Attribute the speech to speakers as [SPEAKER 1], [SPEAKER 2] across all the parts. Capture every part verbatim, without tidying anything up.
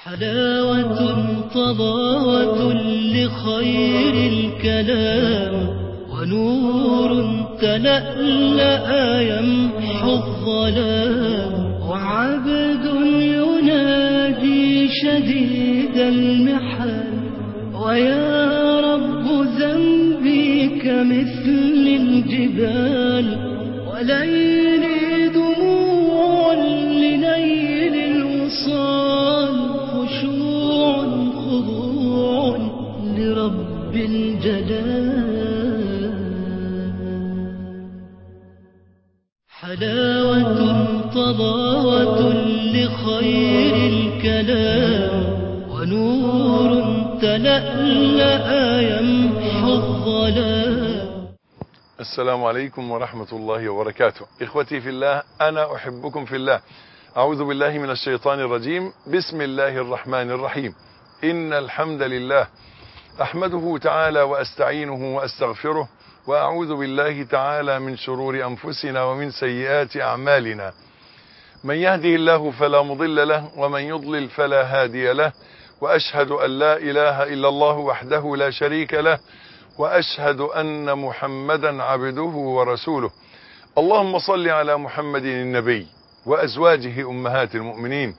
[SPEAKER 1] حلاوة طلاوة لخير الكلام، ونور تلألأ يمحو الظلام، وعبد ينادي شديد المحال، ويا رب ذنبي كمثل الجبال، وليلي دموع لنيل الوصال، خشوع خضوع لرب الجلال. حلاوة طلاوة لخير الكلام، ونور تلألأ يمحو الظلام.
[SPEAKER 2] السلام عليكم ورحمة الله وبركاته. إخوتي في الله، أنا أحبكم في الله. أعوذ بالله من الشيطان الرجيم. بسم الله الرحمن الرحيم. إن الحمد لله أحمده تعالى وأستعينه وأستغفره، وأعوذ بالله تعالى من شرور أنفسنا ومن سيئات أعمالنا. من يهده الله فلا مضل له، ومن يضلل فلا هادي له، وأشهد أن لا إله إلا الله وحده لا شريك له، وأشهد أن محمدا عبده ورسوله. اللهم صل على محمد النبي وأزواجه أمهات المؤمنين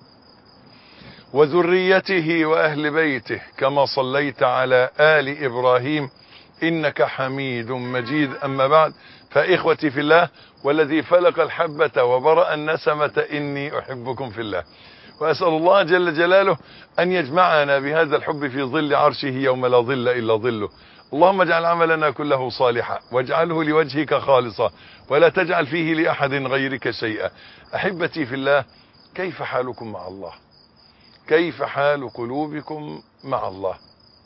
[SPEAKER 2] وذريته وأهل بيته، كما صليت على آل إبراهيم إنك حميد مجيد. أما بعد، فإخوتي في الله، والذي فلق الحبة وبرأ النسمة إني أحبكم في الله، وأسأل الله جل جلاله أن يجمعنا بهذا الحب في ظل عرشه يوم لا ظل إلا ظله. اللهم اجعل عملنا كله صالحا، واجعله لوجهك خالصا، ولا تجعل فيه لأحد غيرك شيئا. أحبتي في الله، كيف حالكم مع الله؟ كيف حال قلوبكم مع الله؟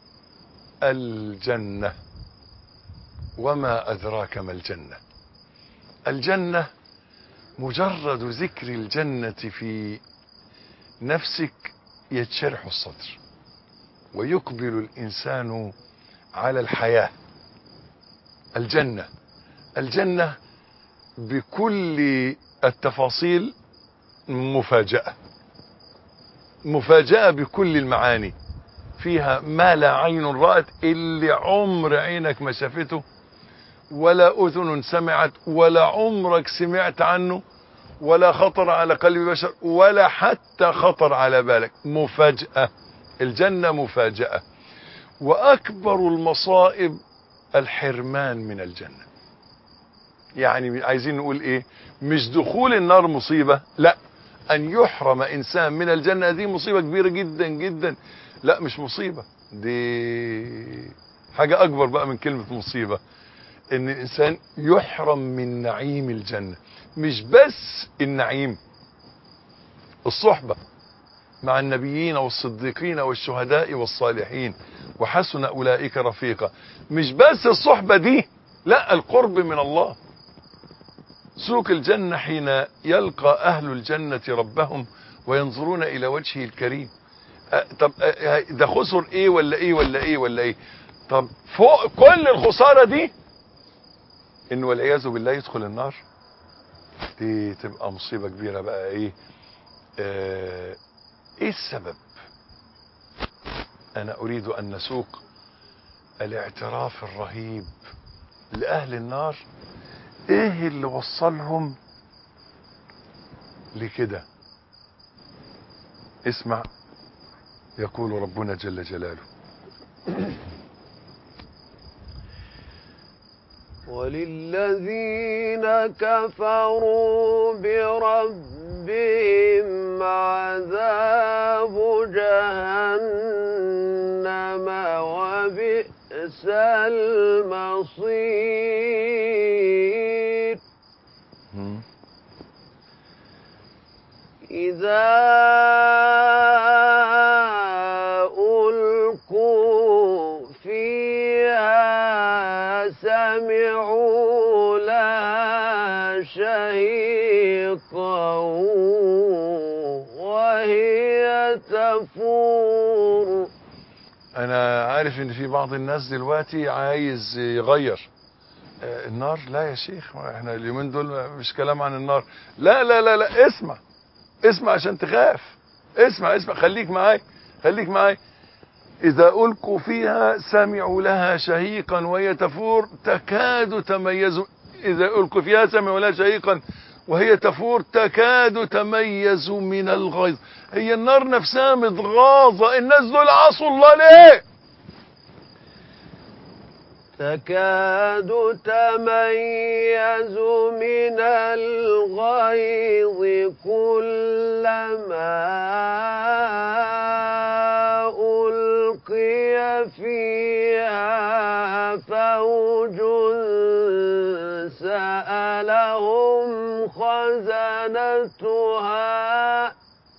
[SPEAKER 2] الجنة، وما أدراك ما الجنة؟ الجنة مجرد ذكر الجنة في نفسك يتشرح الصدر، ويقبل الإنسان على الحياة. الجنة الجنة بكل التفاصيل مفاجأة مفاجأة بكل المعاني. فيها ما لا عين رأت، اللي عمر عينك ما شافته، ولا أذن سمعت، ولا عمرك سمعت عنه، ولا خطر على قلب بشر، ولا حتى خطر على بالك. مفاجأة. الجنة مفاجأة. وأكبر المصائب الحرمان من الجنة. يعني عايزين نقول إيه؟ مش دخول النار مصيبة، لا، أن يحرم إنسان من الجنة دي مصيبة كبيرة جدا جدا. لا، مش مصيبة، دي حاجة أكبر بقى من كلمة مصيبة. إن الإنسان يحرم من نعيم الجنة. مش بس النعيم، الصحبة مع النبيين والصديقين والشهداء والصالحين، وحسن أولئك رفيقا. مش بس الصحبة دي، لا، القرب من الله. سوق الجنة حين يلقى أهل الجنة ربهم وينظرون إلى وجهه الكريم. أه طب أه ده خسر إيه ولا إيه ولا إيه ولا إيه؟ طب فوق كل الخسارة دي، إنه والعياذ بالله يدخل النار. دي تبقى مصيبة كبيرة بقى. إيه آه ايه السبب؟ انا اريد ان نسوق الاعتراف الرهيب لاهل النار. ايه اللي وصلهم لكده؟ اسمع، يقول ربنا جل جلاله:
[SPEAKER 3] وللذين كفروا بربهم عذاب جهنم وبئس المصير. إذا ألقوا فيها سمعوا لها شهيقا وهي تفور.
[SPEAKER 2] انا عارف ان في بعض الناس دلوقتي عايز يغير النار. لا يا شيخ، احنا اليومين دول مش كلام عن النار. لا لا لا لا، اسمع اسمع عشان تخاف. اسمع اسمع خليك معاي خليك معاي. إذا ألقوا فيها سمعوا لها شهيقا وهي تفور تكاد تميز. إذا ألقوا فيها سمعوا لها شهيقا وهي تفور تكاد تميز من الغيظ. هي النار نفسها متغاظة، الناس دول عصوا الله ليه؟
[SPEAKER 3] تكاد تميز من الغيظ كلما ألقي فيها فوج سألهم خزنتها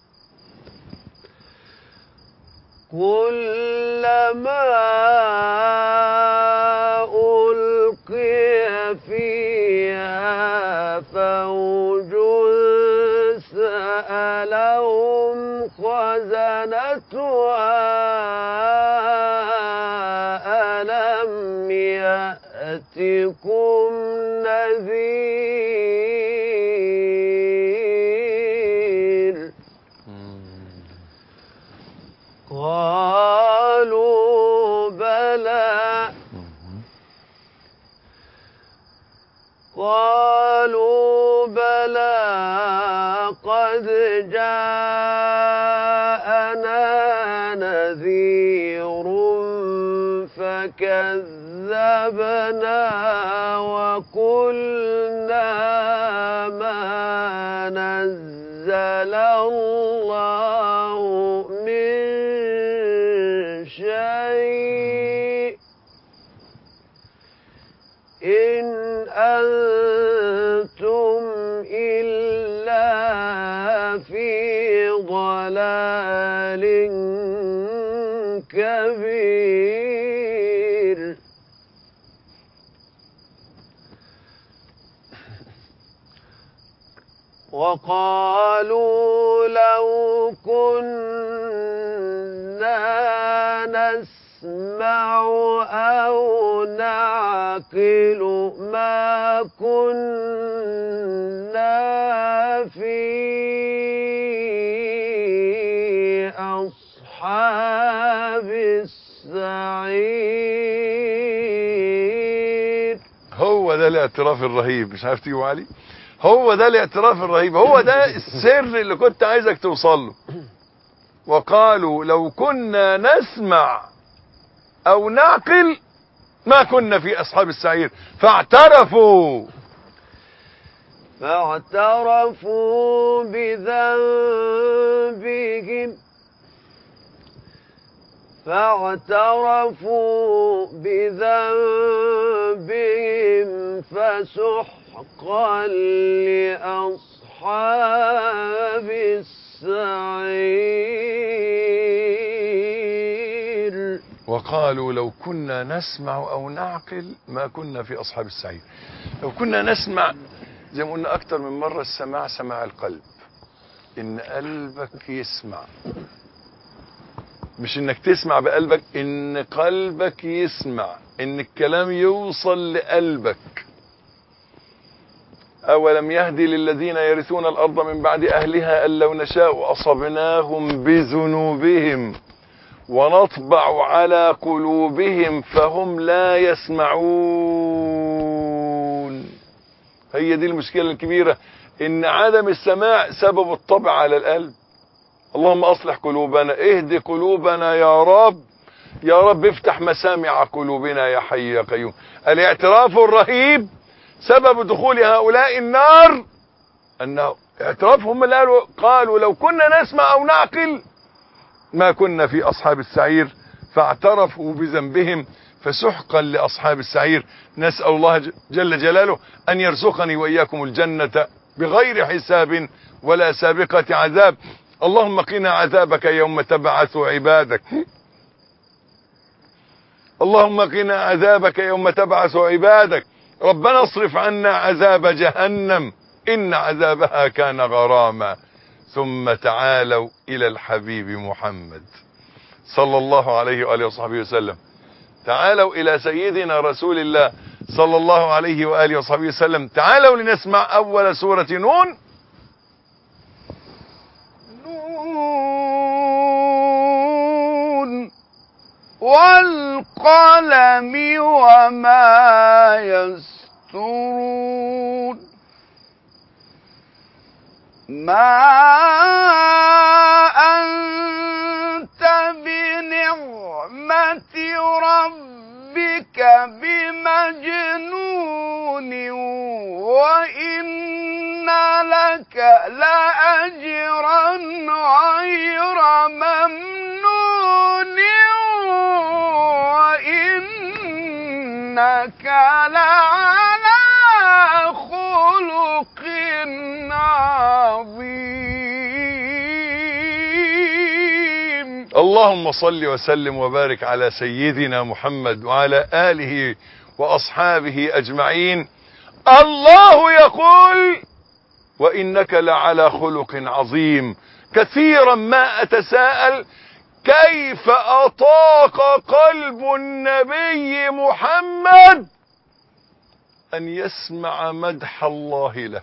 [SPEAKER 3] كلما ألقي فيها فوج سألهم خزنتها ألم يأتكم نذير قالوا بلى قالوا بلى قد جاءنا نذير فكذبنا وقلنا ما نزل الله من شيء إن أنتم إلا في ضلال كبير وقالوا لو كنا نسمع أو نعقل ما كنا في أصحاب السعير.
[SPEAKER 2] هو ده الاعتراف الرهيب، مش عارف تيجوا علي. هو ده الاعتراف الرهيب، هو ده السر اللي كنت عايزك توصل له. وقالوا لو كنا نسمع او نعقل ما كنا في اصحاب السعير فاعترفوا
[SPEAKER 3] فاعترفوا بذنبهم فاعترفوا بذنبهم فسحقا لأصحاب السعير.
[SPEAKER 2] وقالوا لو كنا نسمع او نعقل ما كنا في اصحاب السعير. لو كنا نسمع، زي ما قلنا اكتر من مرة، السماع سماع القلب، ان قلبك يسمع، مش انك تسمع بقلبك، ان قلبك يسمع، ان الكلام يوصل لقلبك. اولم يهدي للذين يرثون الارض من بعد اهلها ان لو نشاء اصبناهم بذنوبهم ونطبع على قلوبهم فهم لا يسمعون. هي دي المشكلة الكبيرة، ان عدم السماع سبب الطبع على القلب. اللهم اصلح قلوبنا، اهدي قلوبنا يا رب، يا رب افتح مسامع قلوبنا يا حي يا قيوم. الاعتراف الرهيب سبب دخول هؤلاء النار انه اعترافهم اللي قالوا قالوا لو كنا نسمع او نعقل ما كنا في اصحاب السعير فاعترفوا بذنبهم فسحقا لاصحاب السعير. نسأل الله جل جلاله ان يرزقني واياكم الجنة بغير حساب ولا سابقة عذاب. اللهم قنا عذابك يوم تبعث عبادك، اللهم قنا عذابك يوم تبعث عبادك. ربنا اصرف عنا عذاب جهنم إن عذابها كان غراما. ثم تعالوا إلى الحبيب محمد صلى الله عليه وآله وصحبه وسلم. تعالوا إلى سيدنا رسول الله صلى الله عليه وآله وصحبه وسلم. تعالوا لنسمع أول سورة نون. نون
[SPEAKER 3] والقلم وما يسطرون ما أنت بنعمة ربك بمجنون وإن لك لأجرا غير ممنون وإنك لعلى خلق عظيم.
[SPEAKER 2] اللهم صل وسلم وبارك على سيدنا محمد وعلى آله وأصحابه أجمعين. الله يقول وإنك لعلى خلق عظيم. كثيرا ما أتساءل كيف أطاق قلب النبي محمد أن يسمع مدح الله له.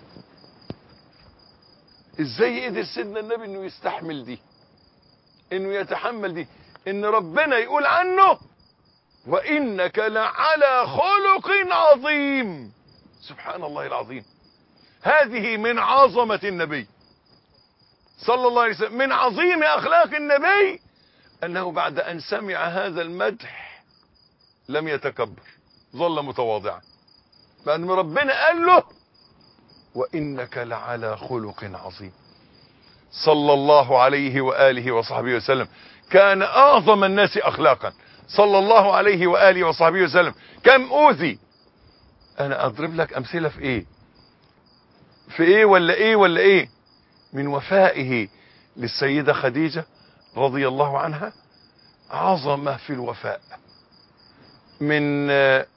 [SPEAKER 2] ازاي قدر سيدنا النبي انه يستحمل دي، انه يتحمل دي، ان ربنا يقول عنه وإنك لعلى خلق عظيم. سبحان الله العظيم. هذه من عظمة النبي صلى الله عليه وسلم، من عظيم أخلاق النبي أنه بعد أن سمع هذا المدح لم يتكبر، ظل متواضعا، لأن ربنا قال له وإنك لعلى خلق عظيم. صلى الله عليه وآله وصحبه وسلم. كان أعظم الناس أخلاقا صلى الله عليه وآله وصحبه وسلم. كم أوذي. أنا أضرب لك أمثلة في إيه في إيه ولا إيه ولا إيه من وفائه للسيدة خديجة رضي الله عنها. عظمة في الوفاء، من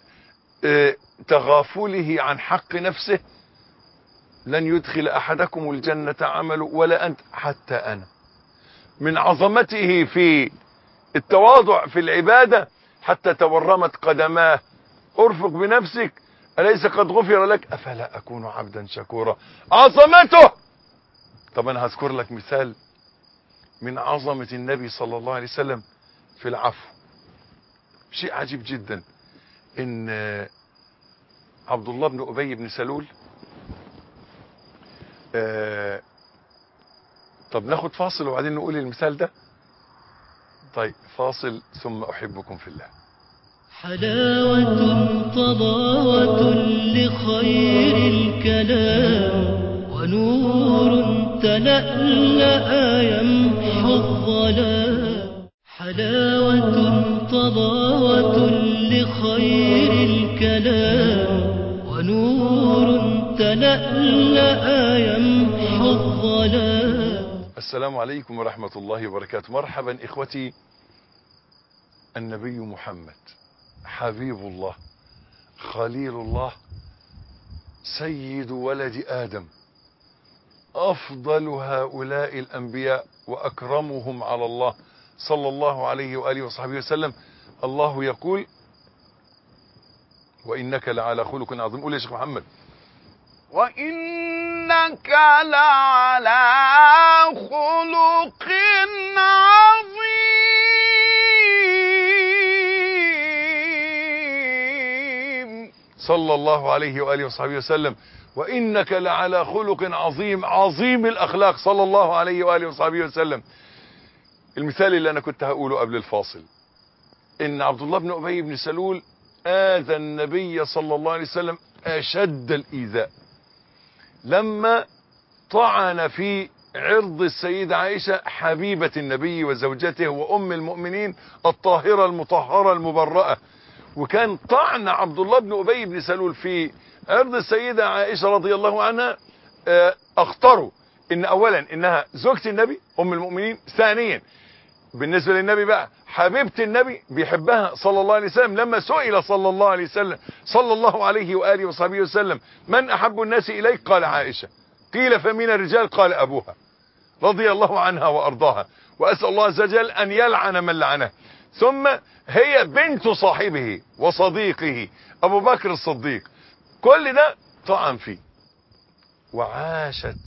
[SPEAKER 2] تغافله عن حق نفسه. لن يدخل أحدكم الجنة عمله ولا أنت حتى أنا. من عظمته في التواضع في العبادة حتى تورمت قدماه. ارفق بنفسك أليس قد غفر لك أفلا أكون عبدا شكورا. عظمته. طب أنا هذكر لك مثال من عظمة النبي صلى الله عليه وسلم في العفو. شيء عجيب جدا إن عبد الله بن أبي بن سلول آه طب ناخد فاصل وبعدين نقول المثال ده. طيب فاصل ثم أحبكم في الله.
[SPEAKER 1] حلاوة طلاوة لخير الكلام ونور تلألأ يمحو الظلام. حلاوة طلاوة لخير الكلام ونور تلألأ يمحو الظلام.
[SPEAKER 2] السلام عليكم ورحمة الله وبركاته. مرحبا إخوتي. النبي محمد حبيب الله خليل الله سيد ولد آدم، أفضل هؤلاء الأنبياء وأكرمهم على الله صلى الله عليه وآله وصحبه وسلم. الله يقول وإنك لعلى خلق عظيم. قول يا شيخ محمد.
[SPEAKER 3] وإنك لعلى خلق عظيم.
[SPEAKER 2] صلى الله عليه وآله وصحبه وسلم. وإنك لعلى خلق عظيم. عظيم الأخلاق صلى الله عليه وآله وصحبه وسلم. المثال اللي أنا كنت هقوله قبل الفاصل إن عبد الله بن أبي بن سلول آذى النبي صلى الله عليه وسلم أشد الإيذاء لما طعن في عرض السيدة عائشة حبيبة النبي وزوجته وأم المؤمنين الطاهرة المطهرة المبرأة. وكان طعن عبد الله بن أبي بن سلول في عرض السيدة عائشة رضي الله عنها اخطروا ان اولا انها زوجة النبي ام المؤمنين، ثانيا بالنسبة للنبي بقى حبيبة النبي بيحبها صلى الله عليه وسلم. لما سئل صلى الله عليه وسلم صلى الله عليه وآله وصحبه وسلم من أحب الناس إليك قال عائشة. قيل فمن الرجال قال أبوها رضي الله عنها وأرضاها وأسأل الله عز وجل أن يلعن من لعنه. ثم هي بنت صاحبه وصديقه أبو بكر الصديق. كل ده طعن فيه. وعاشت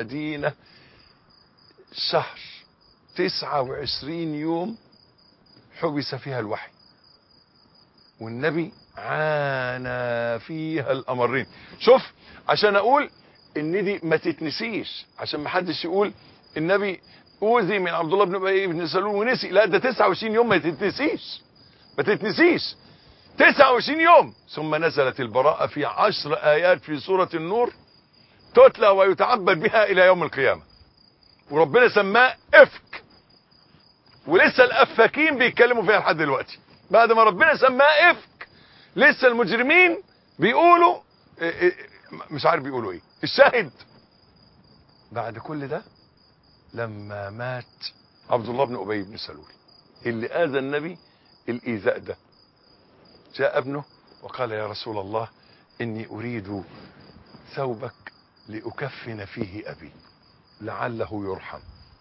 [SPEAKER 2] المدينة شهر تسعة وعشرين يوم حبس فيها الوحي، والنبي عانى فيها الأمرين. شوف، عشان أقول إن دي ما تتنسيش، عشان ما حدش يقول النبي أوذي من عبد الله بن أبي بن سلول ونسي. لا، ده تسعة وعشرين يوم ما تتنسيش، ما تتنسيش تسعة وعشرين يوم. ثم نزلت البراءة في عشر آيات في سورة النور تتلى ويتعبد بها إلى يوم القيامة، وربنا سماه إفك، ولسه الأفاكين بيتكلموا فيها لحد دلوقتي. بعد ما ربنا سماه إفك لسه المجرمين بيقولوا إيه إيه، مش عارف بيقولوا ايه. الشاهد بعد كل ده لما مات عبد الله بن أبي بن سلول اللي آذى النبي الإيذاء ده، جاء ابنه وقال يا رسول الله إني أريد ثوبك لأكفن فيه أبي لعله يرحم.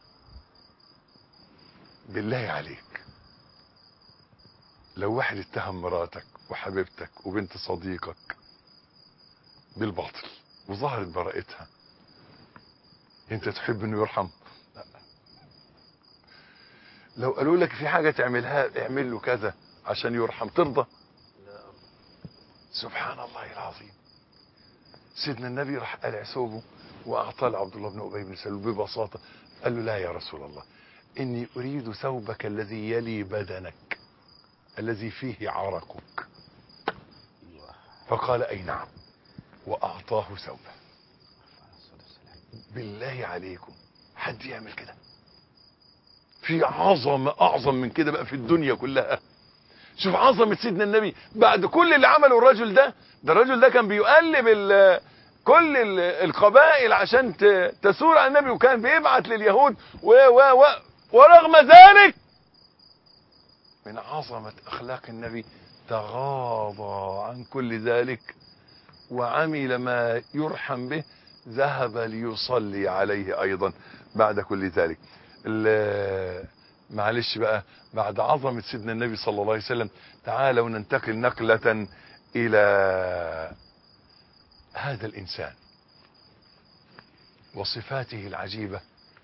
[SPEAKER 2] بالله عليك، لو واحد اتهم مراتك وحبيبتك وبنت صديقك بالباطل وظهرت براءتها، انت تحب انه يرحم؟ لا. لو قالوا لك في حاجة تعملها اعمل له كذا عشان يرحم، ترضى؟ لا. سبحان الله العظيم. سيدنا النبي راح قلع ثوبه واعطاه لعبد الله بن ابي بن سلول ببساطة، قال له لا يا رسول الله، اني اريد ثوبك الذي يلي بدنك الذي فيه عرقك. فقال اي نعم، واعطاه ثوبه. بالله عليكم حد يعمل كده؟ في عظمة اعظم من كده بقى في الدنيا كلها؟ شوف عظمة سيدنا النبي بعد كل اللي عمله الرجل ده. ده الرجل ده كان بيقلب ال كل ال القبائل عشان تسور على النبي، وكان بيبعت لليهود و و و ورغم ذلك من عظمة اخلاق النبي تغاضى عن كل ذلك وعمل ما يرحم به، ذهب ليصلي عليه ايضا بعد كل ذلك. معلش بقى، بعد عظمة سيدنا النبي صلى الله عليه وسلم تعالوا ننتقل نقلة الى هذا الانسان وصفاته العجيبة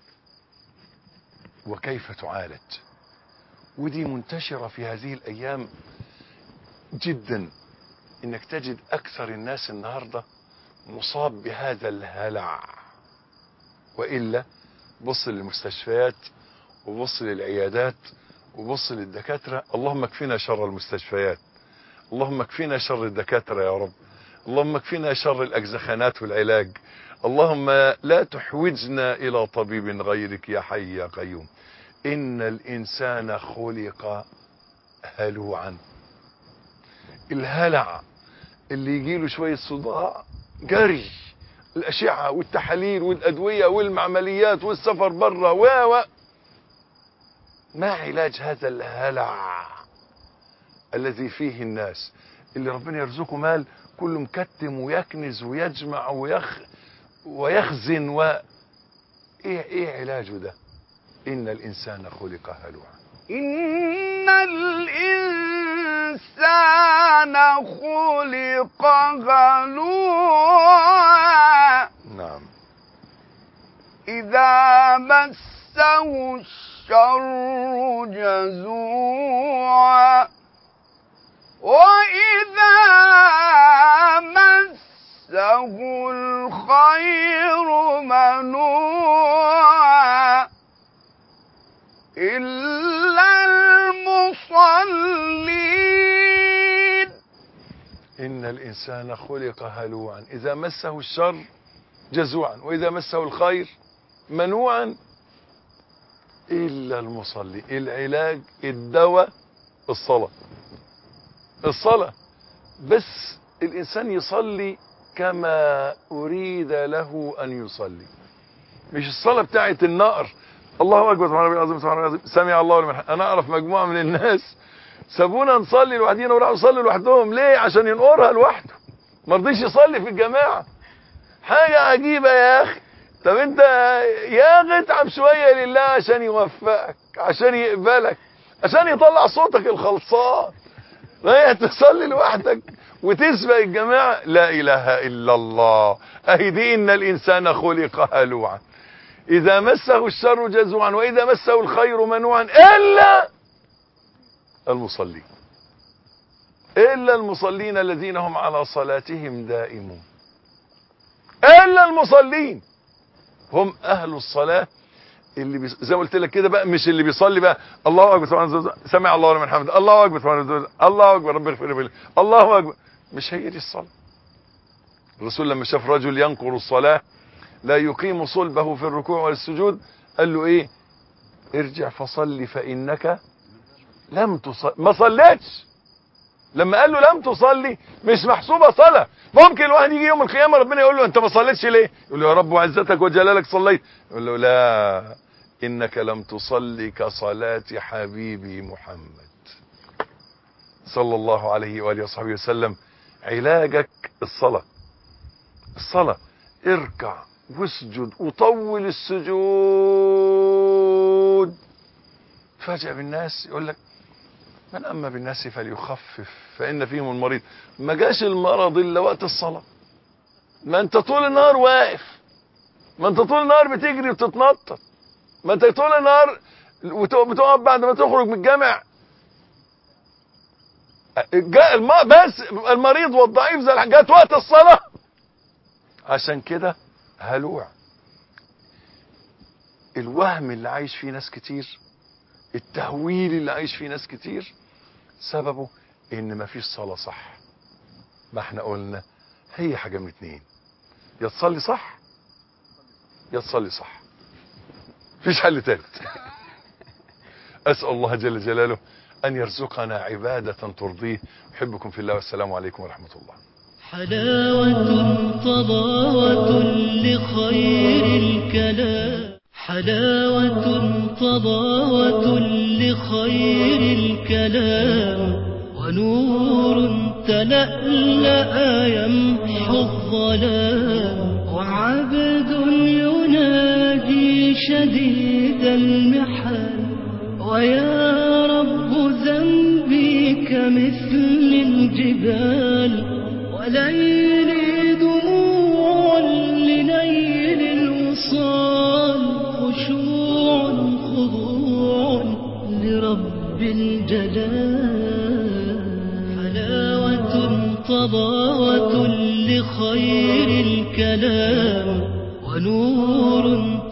[SPEAKER 2] وكيف تعالج. ودي منتشرة في هذه الايام جدا، انك تجد اكثر الناس النهاردة مصاب بهذا الهلع. وإلا بص للمستشفيات وبص للعيادات وبص للدكاترة. اللهم اكفينا شر المستشفيات، اللهم اكفينا شر الدكاترة يا رب، اللهم اكفينا شر الأجزخانات والعلاج، اللهم لا تحوجنا إلى طبيب غيرك يا حي يا قيوم. إن الإنسان خلق هلوعا. الهلع اللي يجيله شوية صداع جري الأشعة والتحاليل والأدوية والمعمليات والسفر بره و و ما علاج هذا الهلع الذي فيه الناس اللي ربنا يرزقه مال كله مكتم ويكنز ويجمع ويخ ويخزن و ايه ايه علاجه ده؟ إن الإنسان خلق هلوعا.
[SPEAKER 3] إن الإنسان خلق هلوعا.
[SPEAKER 2] نعم.
[SPEAKER 3] إذا مسه الشر جزوعا وإذا مسه الخير منوعا إلا المصلين.
[SPEAKER 2] إن الإنسان خلق هلوعا إذا مسه الشر جزوعا وإذا مسه الخير منوعا إلا المصلي. العلاج الدواء الصلاة، الصلاة بس الإنسان يصلي كما أريد له أن يصلي، مش الصلاة بتاعت النار الله أكبر سبحان الله العظيم سبحان الله العظيم سمع الله لمن حمده. أنا أعرف مجموعة من الناس سابونا نصلي لوحدينا وراحوا يصلوا لوحدهم. ليه؟ عشان ينقرها لوحده، ما رضيش يصلي في الجماعة. حاجة عجيبة يا أخي. طب أنت يا أخي اتعب شوية لله عشان يوفقك، عشان يقبلك، عشان يطلع صوتك الخلصان. رايح تصلي لوحدك وتسبق الجماعة. لا إله إلا الله. أهدي إن الإنسان خلق هلوعا إذا مسه الشر جزوعا وإذا مسه الخير منوعا إلا المصلين، إلا المصلين الذين هم على صلاتهم دائمون. إلا المصلين هم أهل الصلاة اللي بي... زي ما قلت لك كده بقى، مش اللي بيصلي بقى الله أكبر سمع الله لمن حمده الله أكبر الله أكبر رب اغفر لي الله أكبر. مش هي دي الصلاة. الرسول لما شاف رجل ينقر الصلاة لا يقيم صلبه في الركوع والسجود قال له ايه؟ ارجع فصلي فإنك لم تصلي. ما صليتش. لما قال له لم تصلي مش محسوبة صلاة. ممكن الواحد يجي يوم القيامة ربنا يقول له انت ما صليتش ليه؟ يقول له يا رب وعزتك وجلالك صليت. يقول له لا، انك لم تصلي كصلاة حبيبي محمد صلى الله عليه وآله وصحبه وسلم. علاجك الصلاة. الصلاة اركع واسجد وطول السجود. فاجأ بالناس يقول لك من أما بالناس فليخفف فإن فيهم المريض. ما جاش المرض إلا وقت الصلاة. ما أنت طول النهار واقف، ما أنت طول النهار بتجري وتتنطط، ما أنت طول النهار بتقف بعد ما تخرج من الجامع. بس المريض والضعيف زي الحاجات وقت الصلاة. عشان كده هلوع. الوهم اللي عايش فيه ناس كتير، التهويل اللي عايش فيه ناس كتير، سببه ان مفيش صلاة صح. ما احنا قلنا هي حاجة من اتنين، يا تصلي صح يا تصلي صح، مفيش حل تالت. اسأل الله جل جلاله ان يرزقنا عبادة ترضيه. احبكم في الله والسلام عليكم ورحمة الله.
[SPEAKER 1] حلاوة طلاوة لخير الكلام، حلاوة طلاوة لخير الكلام، ونور تلألأ يمحو الظلام، وعبد ينادي شديد المحال، ويا رب ذنبي كمثل الجبال، وليلي دموع لنيل الوصال، خشوع خضوع لرب الجلال، حلاوة طلاوة لخير الكلام، ونور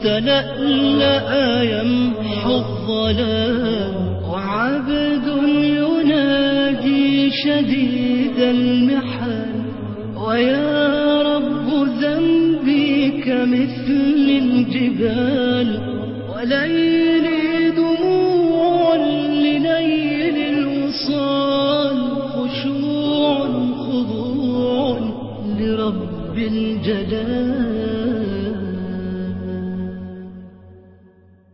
[SPEAKER 1] تلألأ يمحو الظلام، وعبد ينادي شديد المحال، ويا رب ذنبي كمثل الجبال، وليلي دموع لنيل الوصال، خشوع خضوع لرب الجلال.